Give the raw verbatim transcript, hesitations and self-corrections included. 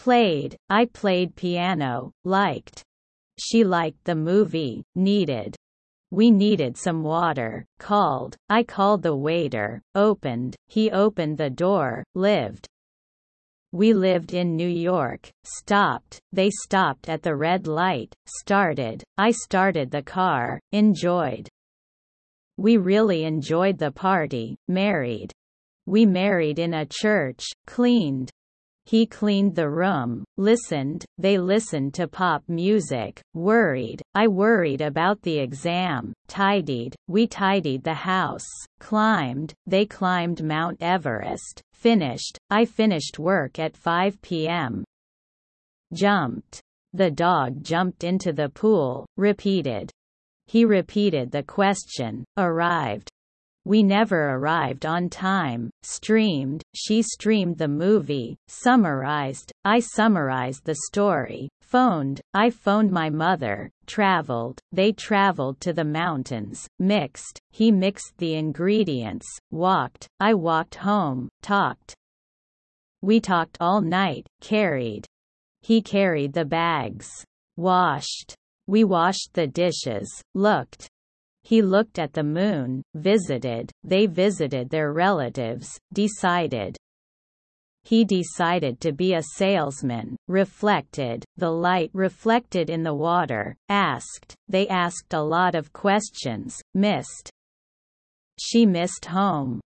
Played, I played piano, liked. She liked the movie, needed. We needed some water, called, I called the waiter, opened, he opened the door, lived. We lived in New York, stopped, they stopped at the red light, started, I started the car, enjoyed. We really enjoyed the party, married. We married in a church, cleaned. He cleaned the room, listened, they listened to pop music, worried, I worried about the exam, tidied, we tidied the house, climbed, they climbed Mount Everest, finished, I finished work at five p m Jumped. The dog jumped into the pool, repeated. He repeated the question, arrived. We never arrived on time, streamed, she streamed the movie, summarized, I summarized the story, phoned, I phoned my mother, traveled, they traveled to the mountains, mixed, he mixed the ingredients, walked, I walked home, talked. We talked all night, carried. He carried the bags. Washed. We washed the dishes, looked. He looked at the moon, visited, they visited their relatives, decided. He decided to be a salesman, reflected, the light reflected in the water, asked, they asked a lot of questions, missed. She missed home,